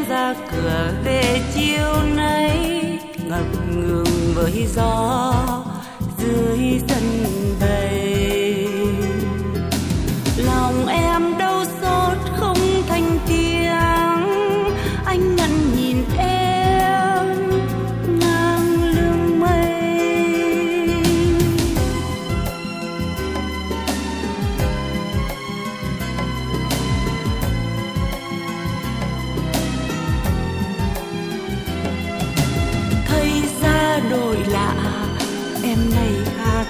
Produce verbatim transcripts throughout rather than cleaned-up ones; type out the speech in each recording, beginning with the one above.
ra cửa về chiều nay, ngập ngừng với gió dưới sân bay. Lòng em đau xót không thành tiếng, anh ngẩn nhìn em ngang lưng mây. Thấy ra đồi lạ em này khác,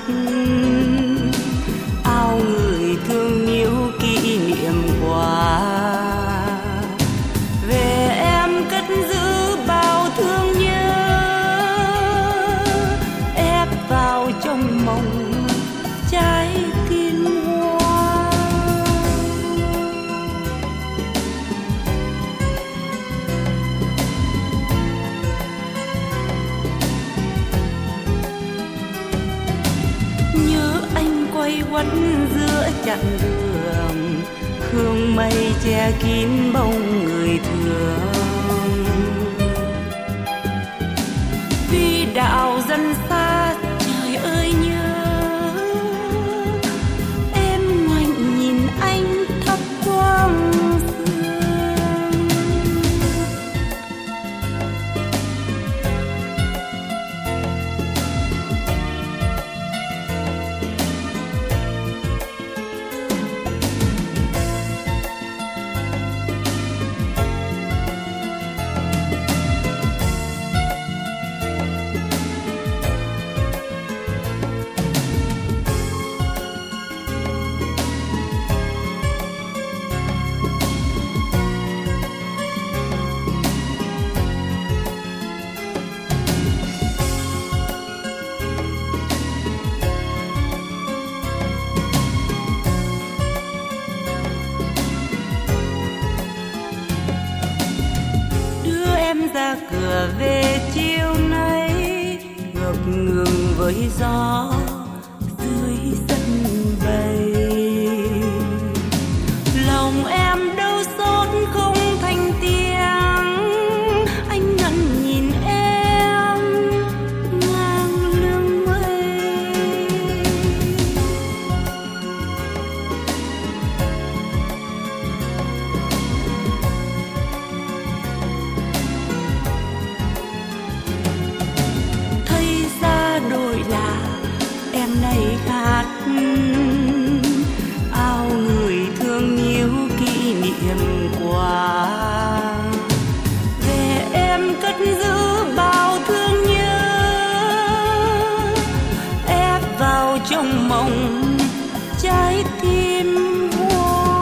ao người thương yêu kỷ niệm quá. Về em cất giữ bao thương nhớ, ép vào trong mộng trái tim hoa. Nhớ anh quay quắt giữa chặng đường, hương mây che kín bóng người thương. Vì đạo dân xa trời ơi nhớ, em ngoảnh nhìn anh thấp thoáng sương. Ra cửa về chiều nay, ngập ngừng với gió dưới sân bay. Lòng em đau xót không thành tiếng, anh ngẩn nhìn em ngang lưng mây. Này khác, ao người thương yêu kỷ niệm quá. Về em cất giữ bao thương nhớ, ép vào trong mộng trái tim hoa.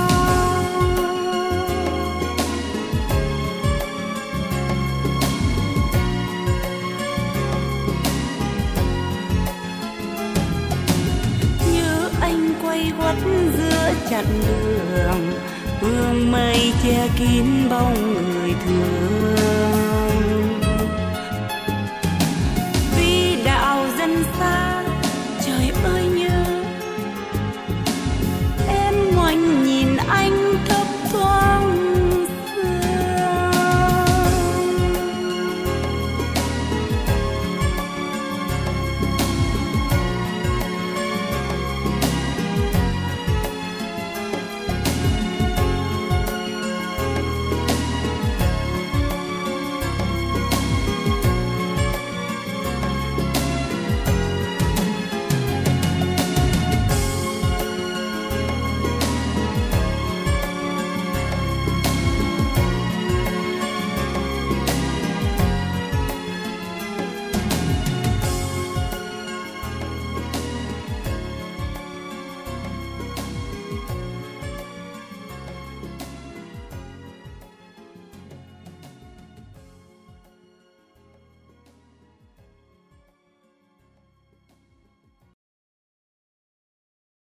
Quay quắt giữa chặng đường, hương mây che kín bóng người thương.